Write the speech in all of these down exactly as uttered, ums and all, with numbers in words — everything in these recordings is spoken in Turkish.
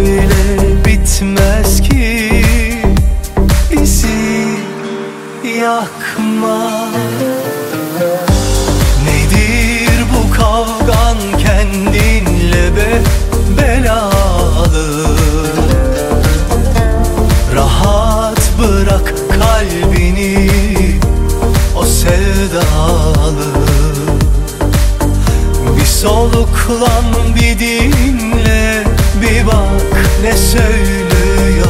böyle bitmez ki, bizi yakma. Nedir bu kavgan kendinle be belalı? Rahat bırak kalbini, o sevdalı. Bir soluklan, bir dinle, bir bak ne söylüyor.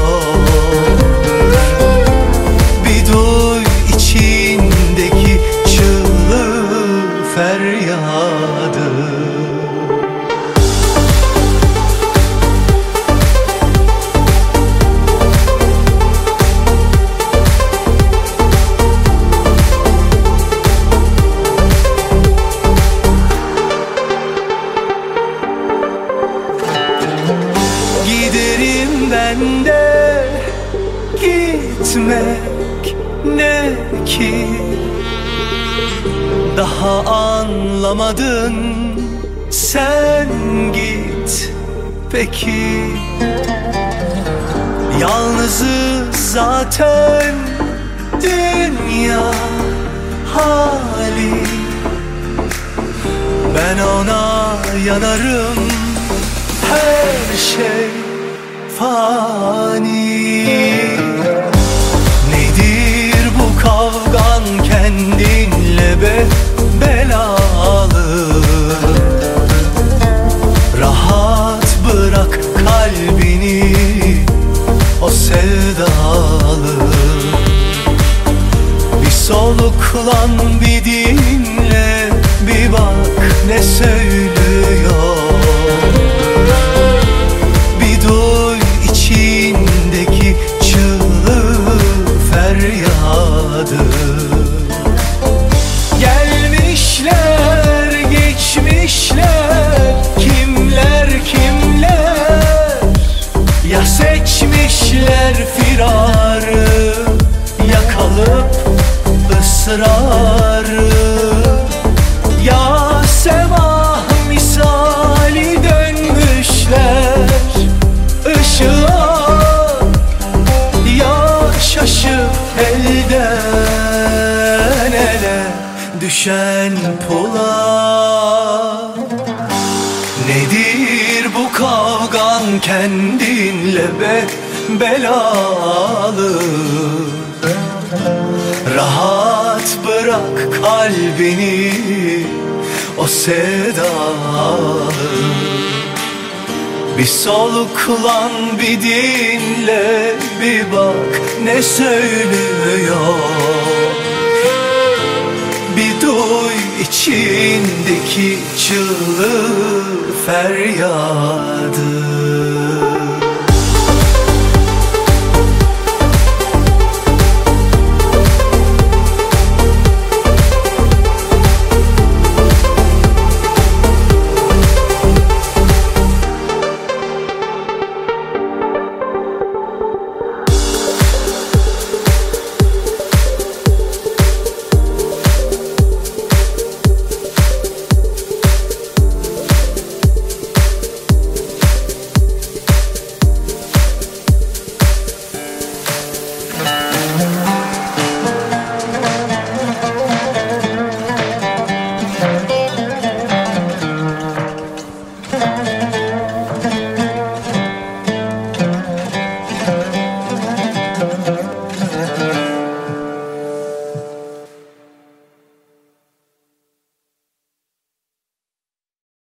Bir duy içindeki çığlığı, feryadı. Giderim ben de, gitmek ne ki? Daha anlamadın, sen git peki. Yalnızız zaten, dünya hali. Ben ona yanarım, her şey fani. Nedir bu kavgan kendinle be belalı? Rahat bırak kalbini, o sevdalı. Bir soluklan, bir dinle, bir bak ne söylüyor. Bir duy içindeki çığlığı, feryadı. Gelmişler, geçmişler, kimler kimler. Ya seçmişler firarı, ya kalıp ısrarı. Ya sema misali dönmüşler ışığa, ya şaşıp elden ele düşen pula. Nedir bu kavgan kendinle be belalı? Rahat bırak kalbini, o sevdalı. Bir soluklan, bir dinle, bir bak ne söylüyor. Bir duy içindeki çığlığı, feryadı.